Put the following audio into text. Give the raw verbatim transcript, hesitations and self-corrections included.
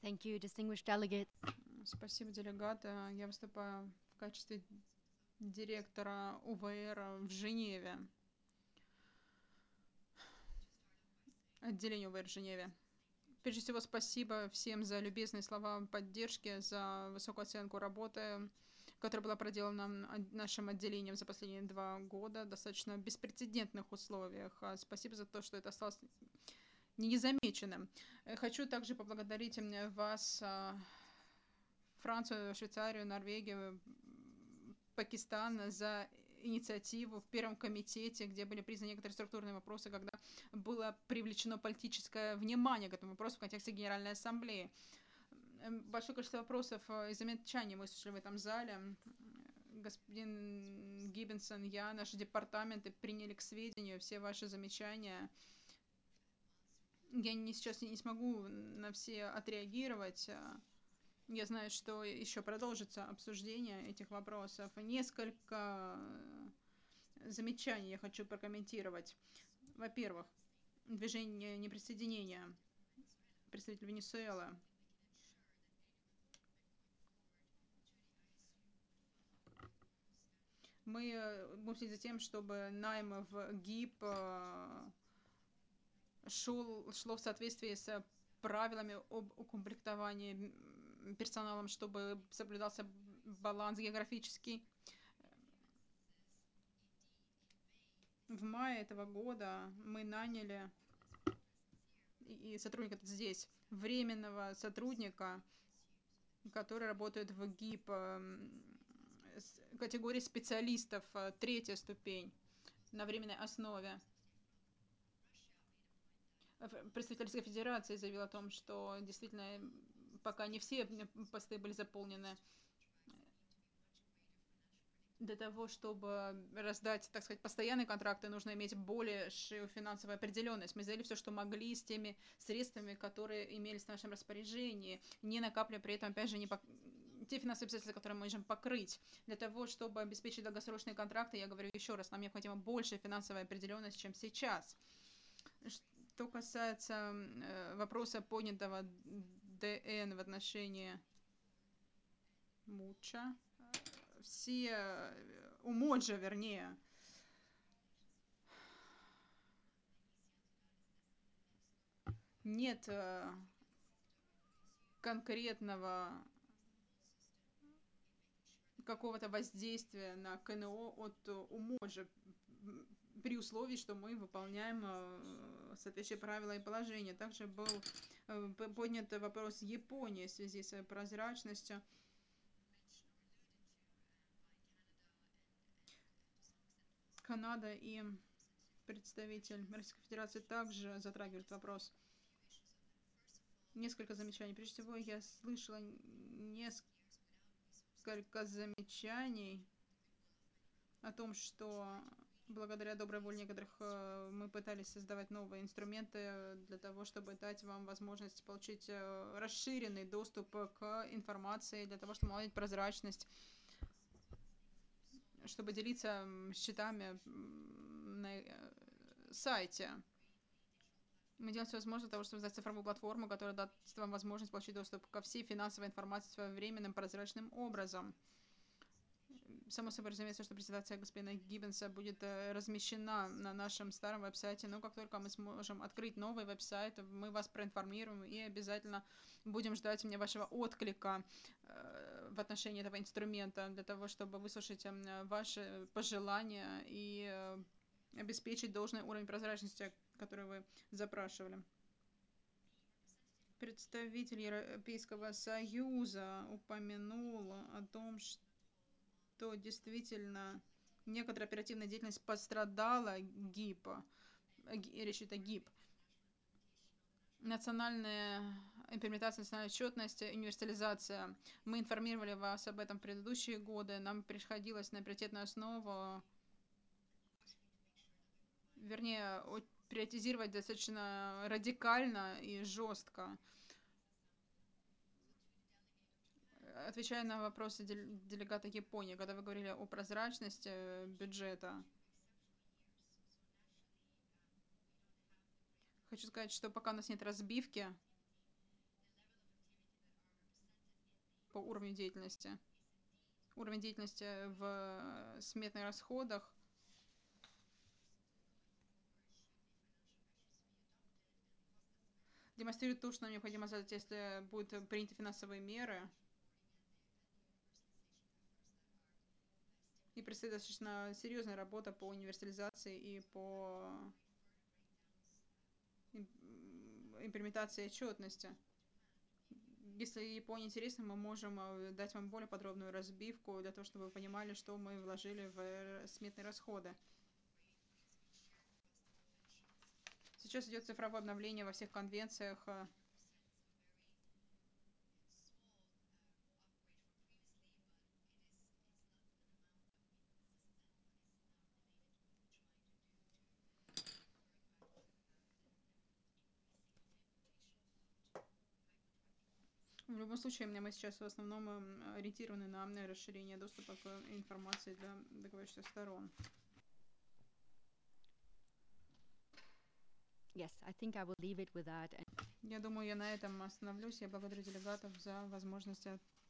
Thank you, distinguished delegates. Спасибо, делегаты. Я выступаю в качестве директора У В Р в Женеве, отделение У В Р в Женеве. Прежде всего, спасибо всем за любезные слова поддержки, за высокую оценку работы, которая была проделана нашим отделением за последние два года в достаточно беспрецедентных условиях. Спасибо за то, что это осталось незамеченным. Хочу также поблагодарить вас, Францию, Швейцарию, Норвегию, Пакистан за инициативу в Первом комитете, где были признаны некоторые структурные вопросы, когда было привлечено политическое внимание к этому вопросу в контексте Генеральной Ассамблеи. Большое количество вопросов и замечаний мы слышали в этом зале. Господин Гиббенсон, я, наши департаменты приняли к сведению все ваши замечания. Я не, сейчас не смогу на все отреагировать. Я знаю, что еще продолжится обсуждение этих вопросов. Несколько замечаний я хочу прокомментировать. Во-первых, движение неприсоединения, представитель Венесуэлы. Мы будем следить за тем, чтобы найм в ГИП шел, шло в соответствии с правилами об укомплектовании персоналом, чтобы соблюдался баланс географический. В мае этого года мы наняли и сотрудника здесь, временного сотрудника, который работает в ГИП категории специалистов, третья ступень, на временной основе. Представитель Российской Федерации заявил о том, что действительно пока не все посты были заполнены. Для того, чтобы раздать, так сказать, постоянные контракты, нужно иметь большую финансовую определенность. Мы сделали все, что могли с теми средствами, которые имелись в нашем распоряжении, не накапливая при этом, опять же, не пок... те финансовые обязательства, которые мы можем покрыть. Для того, чтобы обеспечить долгосрочные контракты, я говорю еще раз, нам необходима большая финансовая определенность, чем сейчас. Что касается э, вопроса, поднятого Д Н в отношении Муча, все, у Моджа, вернее, нет э, конкретного какого-то воздействия на К Н О от Уможа при условии, что мы выполняем э, соответствующие правила и положения. Также был э, поднят вопрос Японии в связи с прозрачностью. Канада и представитель Российской Федерации также затрагивают вопрос. Несколько замечаний. Прежде всего, я слышала несколько замечаний о том, что благодаря доброй воле некоторых э, мы пытались создавать новые инструменты для того, чтобы дать вам возможность получить э, расширенный доступ к информации, для того, чтобы наладить прозрачность, чтобы делиться счетами на э, сайте. Мы делаем все возможное для того, чтобы создать цифровую платформу, которая даст вам возможность получить доступ ко всей финансовой информации своевременным, прозрачным образом. Само собой разумеется, что презентация господина Гиббенса будет э, размещена на нашем старом веб-сайте, но как только мы сможем открыть новый веб-сайт, мы вас проинформируем и обязательно будем ждать мне вашего отклика э, в отношении этого инструмента, для того, чтобы выслушать э, ваши пожелания и э, обеспечить должный уровень прозрачности, который вы запрашивали. Представитель Европейского Союза упомянул о том, что то действительно некоторая оперативная деятельность пострадала ГИПа, речь идет о ГИП. Национальная имплементация, национальная отчетность, универсализация. Мы информировали вас об этом в предыдущие годы. Нам приходилось на приоритетную основу, вернее, приоритизировать достаточно радикально и жестко. Отвечая на вопросы делегата Японии, когда вы говорили о прозрачности бюджета, хочу сказать, что пока у нас нет разбивки по уровню деятельности. Уровень деятельности в сметных расходах демонстрирует то, что нам необходимо сделать, если будут приняты финансовые меры. И предстоит достаточно серьезная работа по универсализации и по имплементации отчетности. Если Японии интересно, мы можем дать вам более подробную разбивку для того, чтобы вы понимали, что мы вложили в сметные расходы. Сейчас идет цифровое обновление во всех конвенциях. В любом случае, мы сейчас в основном ориентированы на расширение доступа к информации для договорившихся сторон. Yes, I think I will leave it with that. Я думаю, я на этом остановлюсь. Я благодарю делегатов за возможность